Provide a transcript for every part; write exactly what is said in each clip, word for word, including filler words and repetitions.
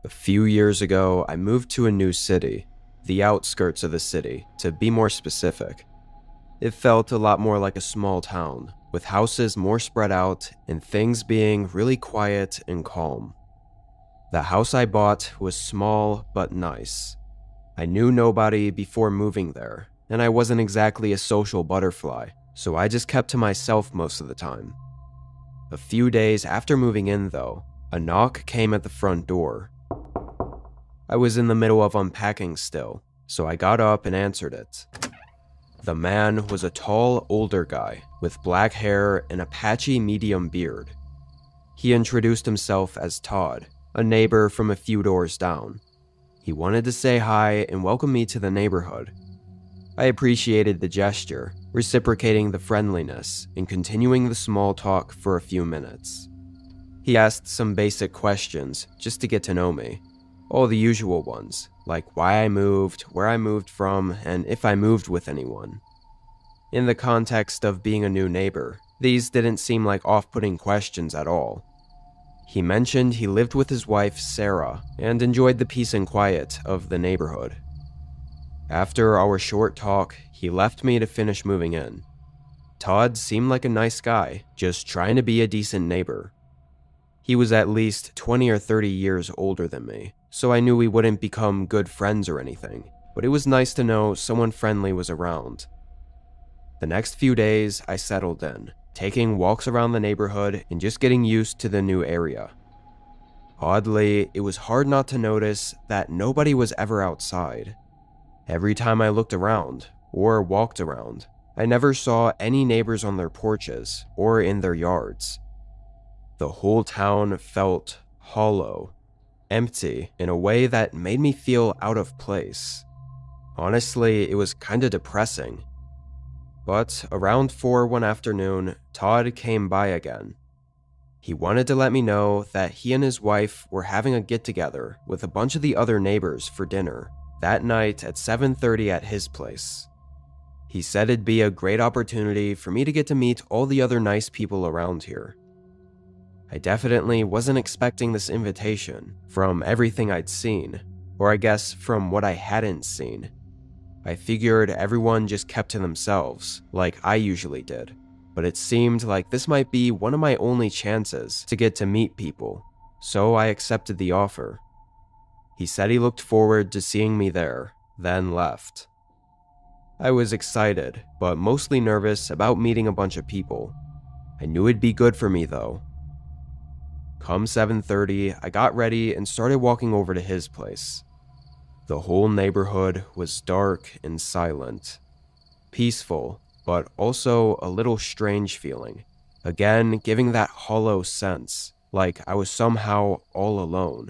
A few years ago, I moved to a new city, the outskirts of the city, to be more specific. It felt a lot more like a small town, with houses more spread out and things being really quiet and calm. The house I bought was small but nice. I knew nobody before moving there, and I wasn't exactly a social butterfly, so I just kept to myself most of the time. A few days after moving in, though, a knock came at the front door. I was in the middle of unpacking still, so I got up and answered it. The man was a tall, older guy with black hair and a patchy medium beard. He introduced himself as Todd, a neighbor from a few doors down. He wanted to say hi and welcome me to the neighborhood. I appreciated the gesture, reciprocating the friendliness and continuing the small talk for a few minutes. He asked some basic questions just to get to know me. All the usual ones, like why I moved, where I moved from, and if I moved with anyone. In the context of being a new neighbor, these didn't seem like off-putting questions at all. He mentioned he lived with his wife, Sarah, and enjoyed the peace and quiet of the neighborhood. After our short talk, he left me to finish moving in. Todd seemed like a nice guy, just trying to be a decent neighbor. He was at least twenty or thirty years older than me, so I knew we wouldn't become good friends or anything, but it was nice to know someone friendly was around. The next few days, I settled in, taking walks around the neighborhood and just getting used to the new area. Oddly, it was hard not to notice that nobody was ever outside. Every time I looked around, or walked around, I never saw any neighbors on their porches or in their yards. The whole town felt hollow, empty in a way that made me feel out of place. Honestly, it was kinda depressing. But around four one afternoon, Todd came by again. He wanted to let me know that he and his wife were having a get-together with a bunch of the other neighbors for dinner that night at seven thirty at his place. He said it'd be a great opportunity for me to get to meet all the other nice people around here. I definitely wasn't expecting this invitation from everything I'd seen, or I guess from what I hadn't seen. I figured everyone just kept to themselves, like I usually did, but it seemed like this might be one of my only chances to get to meet people, so I accepted the offer. He said he looked forward to seeing me there, then left. I was excited, but mostly nervous about meeting a bunch of people. I knew it'd be good for me though. Come seven thirty, I got ready and started walking over to his place. The whole neighborhood was dark and silent. Peaceful, but also a little strange feeling. Again, giving that hollow sense, like I was somehow all alone.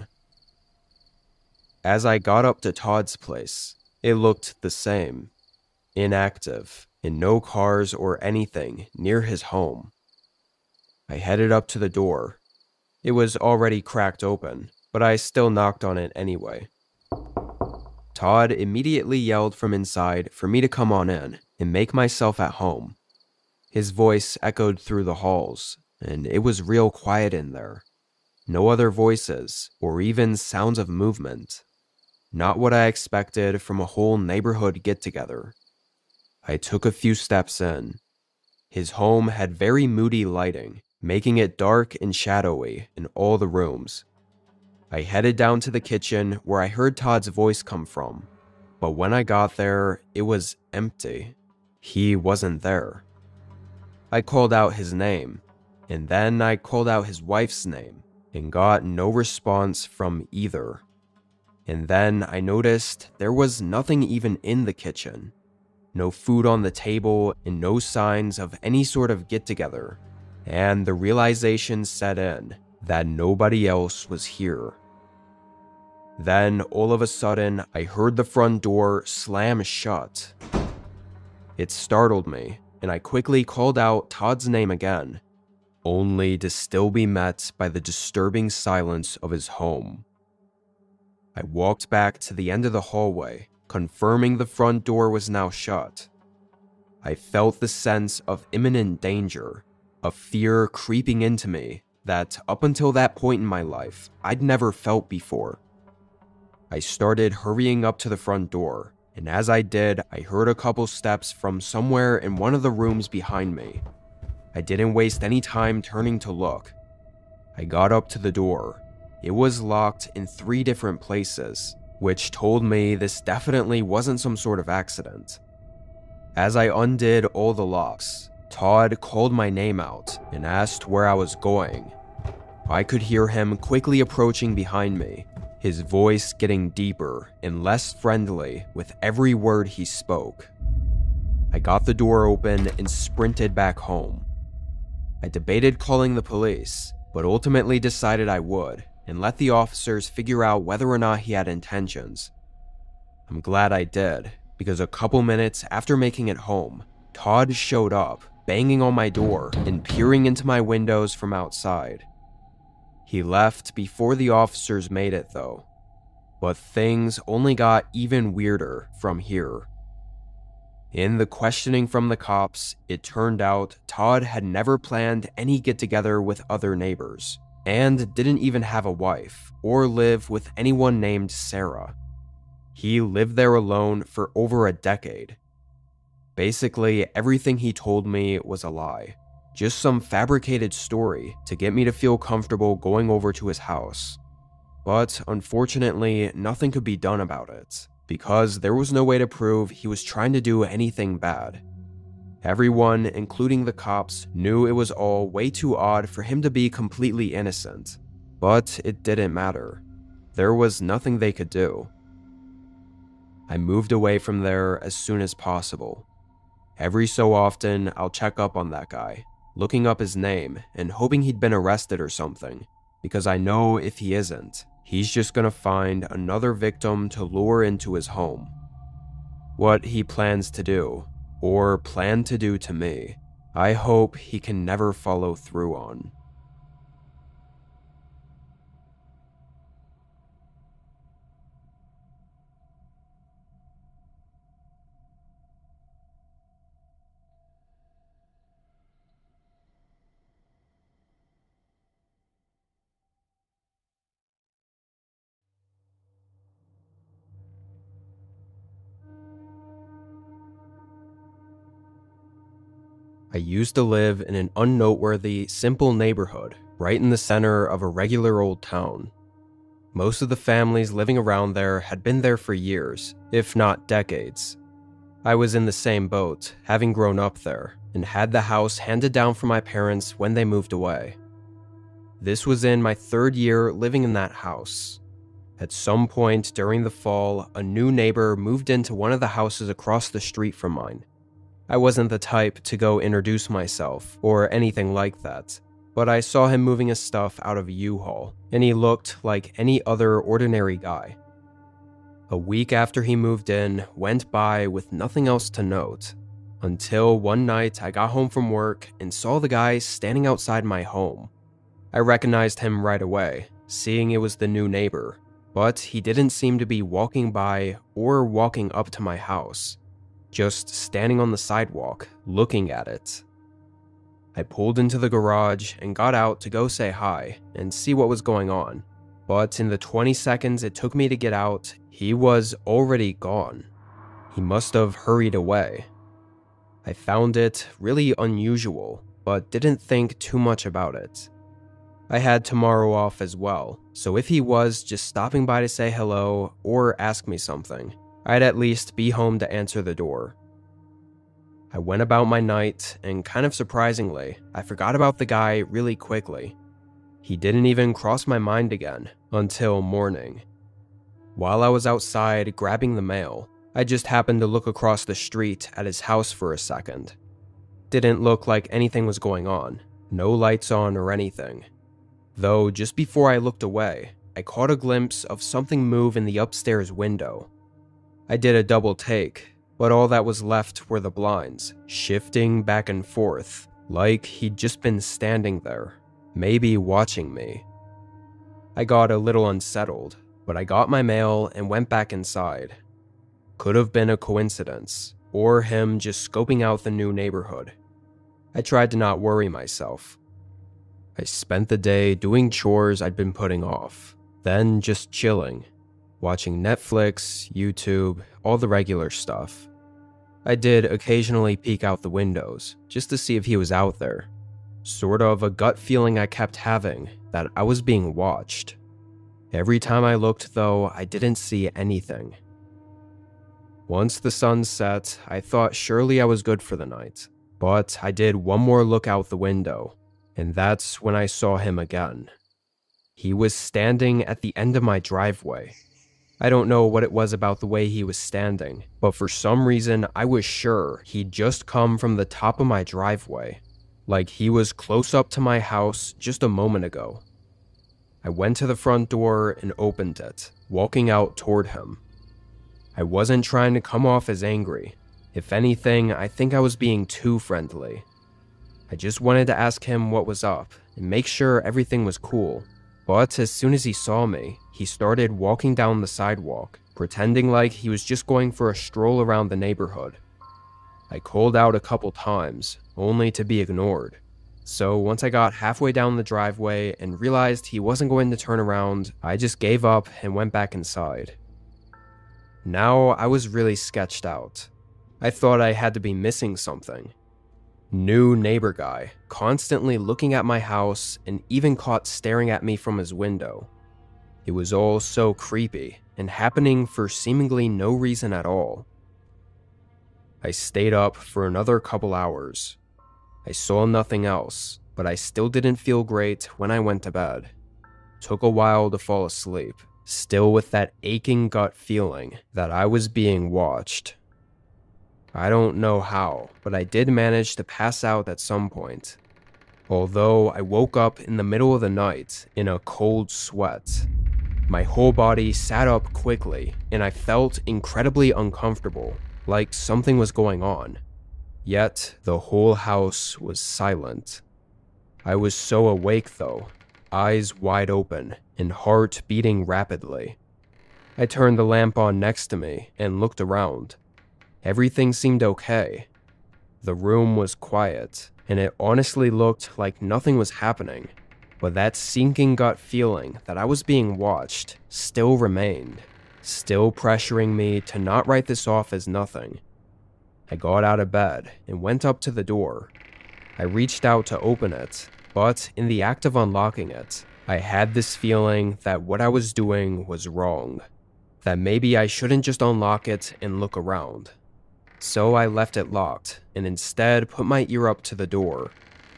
As I got up to Todd's place, it looked the same. Inactive, and no cars or anything near his home. I headed up to the door. It was already cracked open, but I still knocked on it anyway. Todd immediately yelled from inside for me to come on in and make myself at home. His voice echoed through the halls, and it was real quiet in there. No other voices, or even sounds of movement. Not what I expected from a whole neighborhood get-together. I took a few steps in. His home had very moody lighting, making it dark and shadowy in all the rooms. I headed down to the kitchen where I heard Todd's voice come from, but when I got there, it was empty. He wasn't there. I called out his name, and then I called out his wife's name, and got no response from either. And then I noticed there was nothing even in the kitchen. No food on the table, and no signs of any sort of get-together. And the realization set in that nobody else was here. Then, all of a sudden, I heard the front door slam shut. It startled me, and I quickly called out Todd's name again, only to still be met by the disturbing silence of his home. I walked back to the end of the hallway, confirming the front door was now shut. I felt the sense of imminent danger, a fear creeping into me that, up until that point in my life, I'd never felt before. I started hurrying up to the front door, and as I did, I heard a couple steps from somewhere in one of the rooms behind me. I didn't waste any time turning to look. I got up to the door. It was locked in three different places, which told me this definitely wasn't some sort of accident. As I undid all the locks, Todd called my name out and asked where I was going. I could hear him quickly approaching behind me, his voice getting deeper and less friendly with every word he spoke. I got the door open and sprinted back home. I debated calling the police, but ultimately decided I would and let the officers figure out whether or not he had intentions. I'm glad I did, because a couple minutes after making it home, Todd showed up, banging on my door and peering into my windows from outside. He left before the officers made it though, but things only got even weirder from here. In the questioning from the cops, it turned out Todd had never planned any get-together with other neighbors, and didn't even have a wife or live with anyone named Sarah. He lived there alone for over a decade. Basically, everything he told me was a lie, just some fabricated story to get me to feel comfortable going over to his house. But unfortunately, nothing could be done about it, because there was no way to prove he was trying to do anything bad. Everyone, including the cops, knew it was all way too odd for him to be completely innocent, but it didn't matter. There was nothing they could do. I moved away from there as soon as possible. Every so often, I'll check up on that guy, looking up his name and hoping he'd been arrested or something, because I know if he isn't, he's just gonna find another victim to lure into his home. What he plans to do, or plan to do to me, I hope he can never follow through on. I used to live in an unnoteworthy, simple neighborhood right in the center of a regular old town. Most of the families living around there had been there for years, if not decades. I was in the same boat, having grown up there, and had the house handed down from my parents when they moved away. This was in my third year living in that house. At some point during the fall, a new neighbor moved into one of the houses across the street from mine. I wasn't the type to go introduce myself or anything like that, but I saw him moving his stuff out of a U-Haul, and he looked like any other ordinary guy. A week after he moved in went by with nothing else to note, until one night I got home from work and saw the guy standing outside my home. I recognized him right away, seeing it was the new neighbor, but he didn't seem to be walking by or walking up to my house. Just standing on the sidewalk, looking at it. I pulled into the garage and got out to go say hi and see what was going on, but in the twenty seconds it took me to get out, he was already gone. He must have hurried away. I found it really unusual, but didn't think too much about it. I had tomorrow off as well, so if he was just stopping by to say hello or ask me something, I'd at least be home to answer the door. I went about my night, and kind of surprisingly, I forgot about the guy really quickly. He didn't even cross my mind again until morning. While I was outside grabbing the mail, I just happened to look across the street at his house for a second. Didn't look like anything was going on, no lights on or anything. Though just before I looked away, I caught a glimpse of something move in the upstairs window. I did a double take, but all that was left were the blinds, shifting back and forth, like he'd just been standing there, maybe watching me. I got a little unsettled, but I got my mail and went back inside. Could have been a coincidence, or him just scoping out the new neighborhood. I tried to not worry myself. I spent the day doing chores I'd been putting off, then just chilling. watching Netflix, YouTube, all the regular stuff. I did occasionally peek out the windows, just to see if he was out there. Sort of a gut feeling I kept having that I was being watched. Every time I looked though, I didn't see anything. Once the sun set, I thought surely I was good for the night, but I did one more look out the window, and that's when I saw him again. He was standing at the end of my driveway. I don't know what it was about the way he was standing, but for some reason I was sure he'd just come from the top of my driveway, like he was close up to my house just a moment ago. I went to the front door and opened it, walking out toward him. I wasn't trying to come off as angry. If anything, I think I was being too friendly. I just wanted to ask him what was up and make sure everything was cool. But as soon as he saw me, he started walking down the sidewalk, pretending like he was just going for a stroll around the neighborhood. I called out a couple times, only to be ignored. So once I got halfway down the driveway and realized he wasn't going to turn around, I just gave up and went back inside. Now I was really sketched out. I thought I had to be missing something. New neighbor guy, constantly looking at my house and even caught staring at me from his window. It was all so creepy and happening for seemingly no reason at all. I stayed up for another couple hours. I saw nothing else, but I still didn't feel great when I went to bed. Took a while to fall asleep, still with that aching gut feeling that I was being watched. I don't know how, but I did manage to pass out at some point. Although I woke up in the middle of the night in a cold sweat. My whole body sat up quickly, and I felt incredibly uncomfortable, like something was going on. Yet, the whole house was silent. I was so awake though, eyes wide open, and heart beating rapidly. I turned the lamp on next to me and looked around. Everything seemed okay. The room was quiet, and it honestly looked like nothing was happening, but that sinking gut feeling that I was being watched still remained, still pressuring me to not write this off as nothing. I got out of bed and went up to the door. I reached out to open it, but in the act of unlocking it, I had this feeling that what I was doing was wrong, that maybe I shouldn't just unlock it and look around. So I left it locked and instead put my ear up to the door.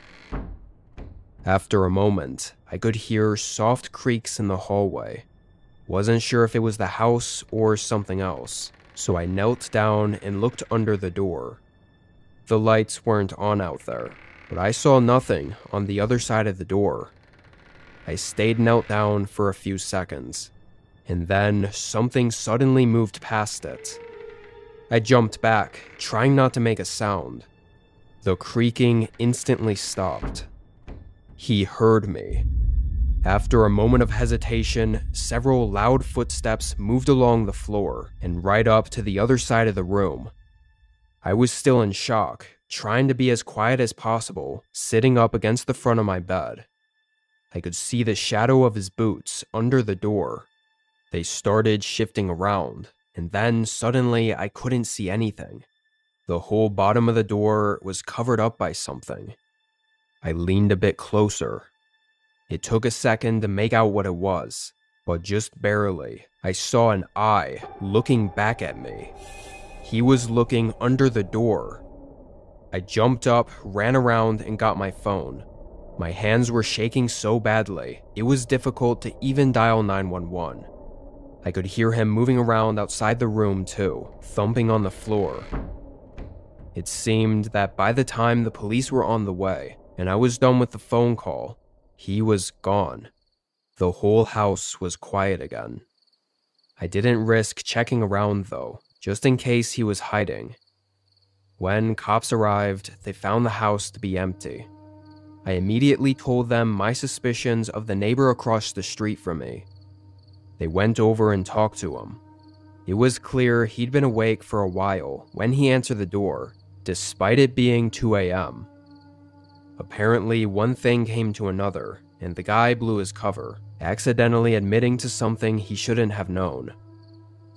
After a moment, I could hear soft creaks in the hallway. Wasn't sure if it was the house or something else, so I knelt down and looked under the door. The lights weren't on out there, but I saw nothing on the other side of the door. I stayed knelt down for a few seconds, and then something suddenly moved past it. I jumped back, trying not to make a sound. The creaking instantly stopped. He heard me. After a moment of hesitation, several loud footsteps moved along the floor and right up to the other side of the room. I was still in shock, trying to be as quiet as possible, sitting up against the front of my bed. I could see the shadow of his boots under the door. They started shifting around, and then suddenly I couldn't see anything. The whole bottom of the door was covered up by something. I leaned a bit closer. It took a second to make out what it was, but just barely. I saw an eye looking back at me. He was looking under the door. I jumped up, ran around, and got my phone. My hands were shaking so badly, it was difficult to even dial nine one one. I could hear him moving around outside the room too, thumping on the floor. It seemed that by the time the police were on the way, and I was done with the phone call, he was gone. The whole house was quiet again. I didn't risk checking around though, just in case he was hiding. When cops arrived, they found the house to be empty. I immediately told them my suspicions of the neighbor across the street from me. They went over and talked to him. It was clear he'd been awake for a while when he answered the door, despite it being two a m Apparently, one thing came to another, and the guy blew his cover, accidentally admitting to something he shouldn't have known.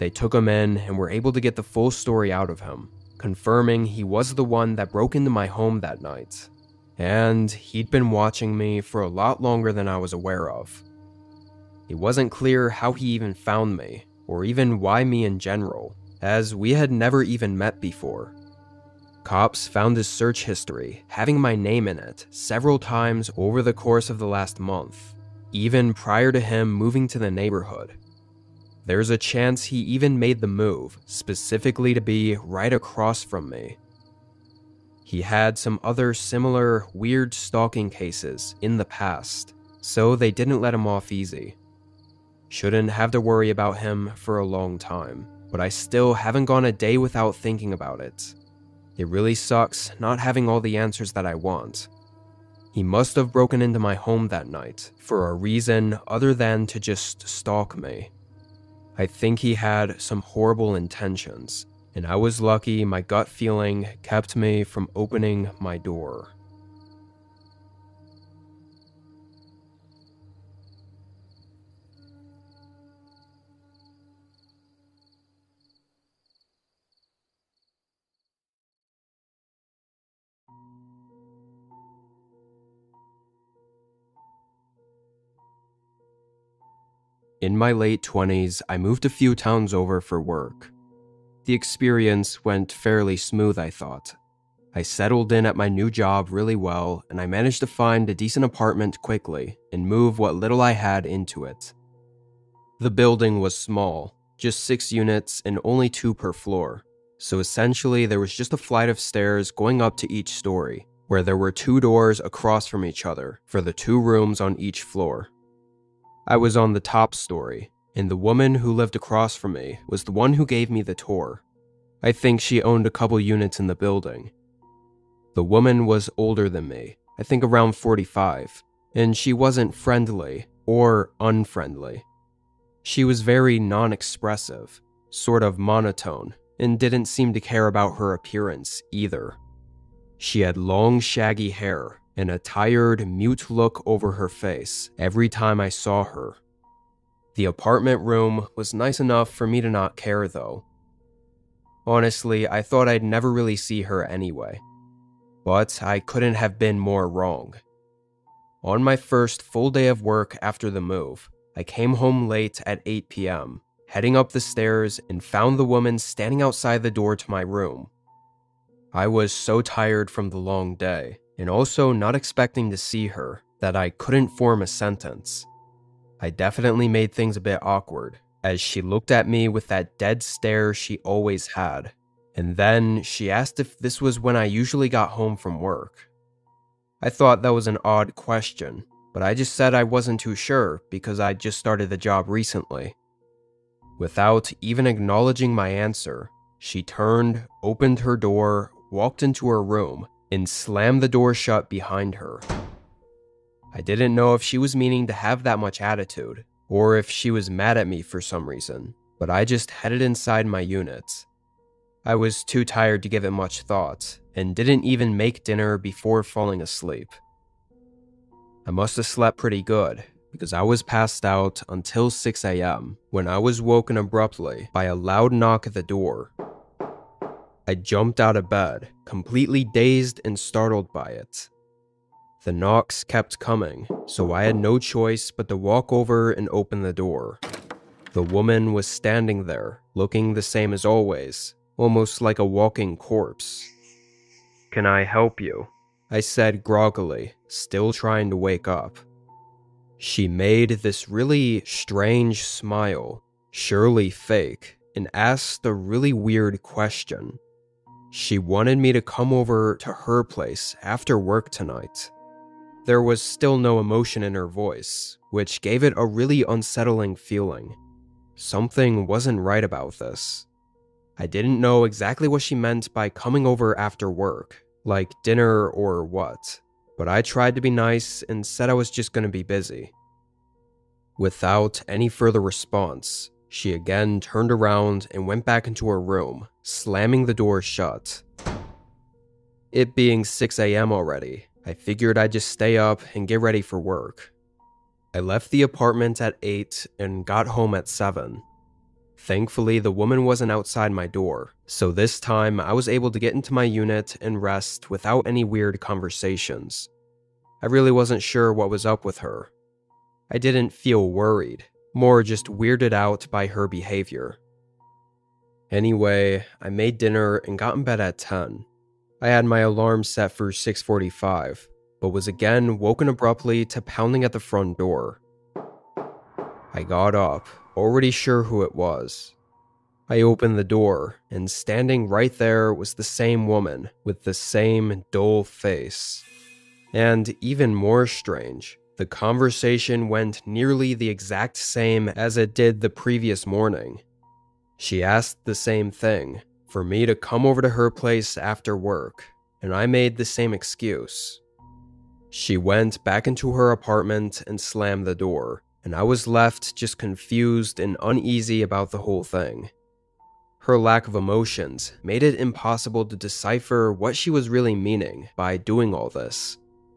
They took him in and were able to get the full story out of him, confirming he was the one that broke into my home that night. And he'd been watching me for a lot longer than I was aware of. It wasn't clear how he even found me, or even why me in general, as we had never even met before. Cops found his search history, having my name in it, several times over the course of the last month, even prior to him moving to the neighborhood. There's a chance he even made the move, specifically to be right across from me. He had some other similar, weird stalking cases in the past, so they didn't let him off easy. Shouldn't have to worry about him for a long time, but I still haven't gone a day without thinking about it. It really sucks not having all the answers that I want. He must have broken into my home that night for a reason other than to just stalk me. I think he had some horrible intentions, and I was lucky my gut feeling kept me from opening my door. In my late twenties, I moved a few towns over for work. The experience went fairly smooth, I thought. I settled in at my new job really well, and I managed to find a decent apartment quickly and move what little I had into it. The building was small, just six units and only two per floor, so essentially there was just a flight of stairs going up to each story, where there were two doors across from each other for the two rooms on each floor. I was on the top story, and the woman who lived across from me was the one who gave me the tour. I think she owned a couple units in the building. The woman was older than me, I think around forty-five, and she wasn't friendly or unfriendly. She was very non-expressive, sort of monotone, and didn't seem to care about her appearance either. She had long, shaggy hair and a tired, mute look over her face every time I saw her. The apartment room was nice enough for me to not care, though. Honestly, I thought I'd never really see her anyway. But I couldn't have been more wrong. On my first full day of work after the move, I came home late at eight p m, heading up the stairs and found the woman standing outside the door to my room. I was so tired from the long day, and also not expecting to see her, that I couldn't form a sentence. I definitely made things a bit awkward, as she looked at me with that dead stare she always had, and then she asked if this was when I usually got home from work. I thought that was an odd question, but I just said I wasn't too sure because I'd just started the job recently. Without even acknowledging my answer, she turned, opened her door, walked into her room, and slammed the door shut behind her. I didn't know if she was meaning to have that much attitude, or if she was mad at me for some reason, but I just headed inside my unit. I was too tired to give it much thought, and didn't even make dinner before falling asleep. I must have slept pretty good, because I was passed out until six a m when I was woken abruptly by a loud knock at the door. I jumped out of bed, completely dazed and startled by it. The knocks kept coming, so I had no choice but to walk over and open the door. The woman was standing there, looking the same as always, almost like a walking corpse. "Can I help you?" I said groggily, still trying to wake up. She made this really strange smile, surely fake, and asked a really weird question. She wanted me to come over to her place after work tonight. There was still no emotion in her voice, which gave it a really unsettling feeling. Something wasn't right about this. I didn't know exactly what she meant by coming over after work, like dinner or what, but I tried to be nice and said I was just going to be busy. Without any further response, she again turned around and went back into her room, slamming the door shut. It being six a m already, I figured I'd just stay up and get ready for work. I left the apartment at eight and got home at seven. Thankfully, the woman wasn't outside my door, so this time I was able to get into my unit and rest without any weird conversations. I really wasn't sure what was up with her. I didn't feel worried, more just weirded out by her behavior. Anyway, I made dinner and got in bed at ten. I had my alarm set for six forty-five, but was again woken abruptly to pounding at the front door. I got up, already sure who it was. I opened the door, and standing right there was the same woman with the same dull face. And even more strange, the conversation went nearly the exact same as it did the previous morning. She asked the same thing, for me to come over to her place after work, and I made the same excuse. She went back into her apartment and slammed the door, and I was left just confused and uneasy about the whole thing. Her lack of emotions made it impossible to decipher what she was really meaning by doing all this.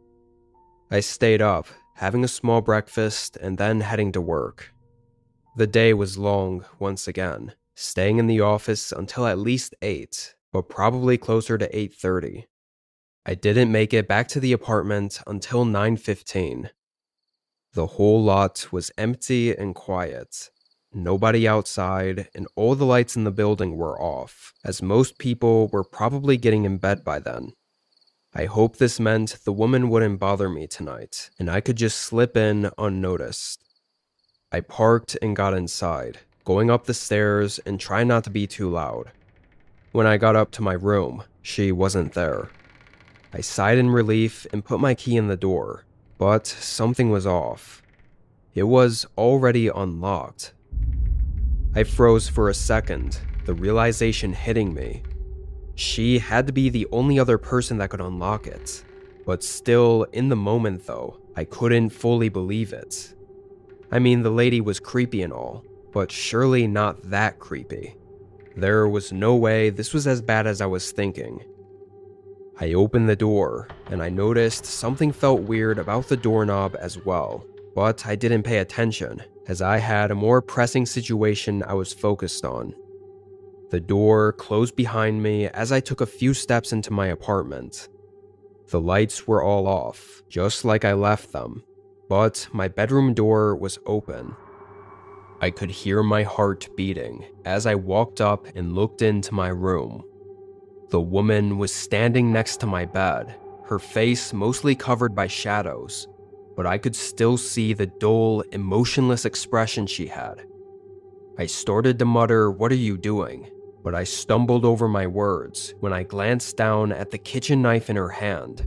I stayed up, having a small breakfast and then heading to work. The day was long once again, staying in the office until at least eight, but probably closer to eight thirty. I didn't make it back to the apartment until nine fifteen. The whole lot was empty and quiet. Nobody outside, and all the lights in the building were off, as most people were probably getting in bed by then. I hoped this meant the woman wouldn't bother me tonight, and I could just slip in unnoticed. I parked and got inside, going up the stairs and trying not to be too loud. When I got up to my room, she wasn't there. I sighed in relief and put my key in the door, but something was off. It was already unlocked. I froze for a second, the realization hitting me. She had to be the only other person that could unlock it. But still, in the moment though, I couldn't fully believe it. I mean, the lady was creepy and all, but surely not that creepy. There was no way this was as bad as I was thinking. I opened the door, and I noticed something felt weird about the doorknob as well, but I didn't pay attention, as I had a more pressing situation I was focused on. The door closed behind me as I took a few steps into my apartment. The lights were all off, just like I left them, but my bedroom door was open. I could hear my heart beating as I walked up and looked into my room. The woman was standing next to my bed, her face mostly covered by shadows, but I could still see the dull, emotionless expression she had. I started to mutter, "What are you doing?" But I stumbled over my words when I glanced down at the kitchen knife in her hand.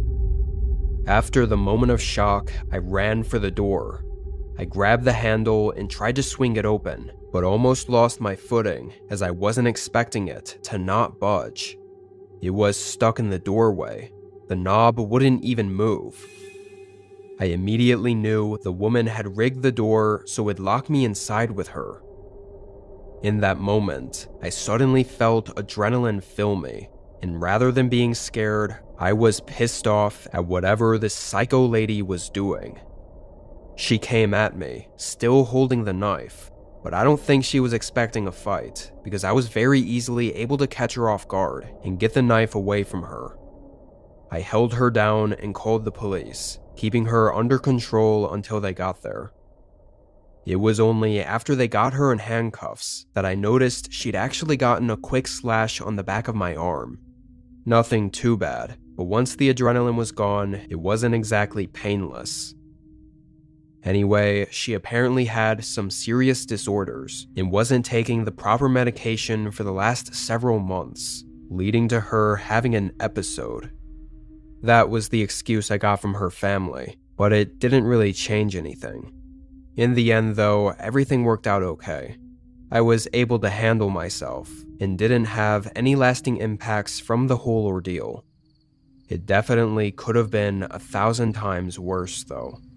After the moment of shock, I ran for the door. I grabbed the handle and tried to swing it open, but almost lost my footing as I wasn't expecting it to not budge. It was stuck in the doorway. The knob wouldn't even move. I immediately knew the woman had rigged the door so it'd lock me inside with her. In that moment, I suddenly felt adrenaline fill me, and rather than being scared, I was pissed off at whatever this psycho lady was doing. She came at me, still holding the knife, but I don't think she was expecting a fight, because I was very easily able to catch her off guard and get the knife away from her. I held her down and called the police, keeping her under control until they got there. It was only after they got her in handcuffs that I noticed she'd actually gotten a quick slash on the back of my arm. Nothing too bad, but once the adrenaline was gone, it wasn't exactly painless. Anyway, she apparently had some serious disorders and wasn't taking the proper medication for the last several months, leading to her having an episode. That was the excuse I got from her family, but it didn't really change anything. In the end though, everything worked out okay. I was able to handle myself and didn't have any lasting impacts from the whole ordeal. It definitely could have been a thousand times worse though.